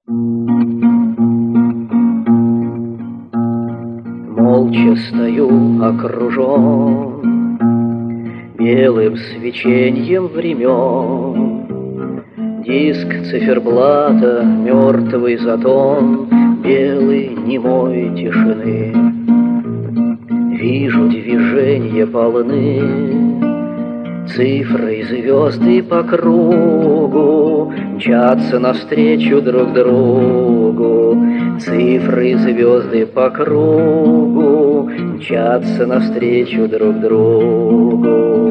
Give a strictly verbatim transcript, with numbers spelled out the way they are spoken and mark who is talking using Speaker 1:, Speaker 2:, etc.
Speaker 1: Молча стою окружен белым свеченьем времен. Диск циферблата, мертвый затон белый немой тишины. Вижу, движения полны, цифры и звезды по кругу мчатся навстречу друг другу. Цифры и звезды по кругу мчатся навстречу друг другу.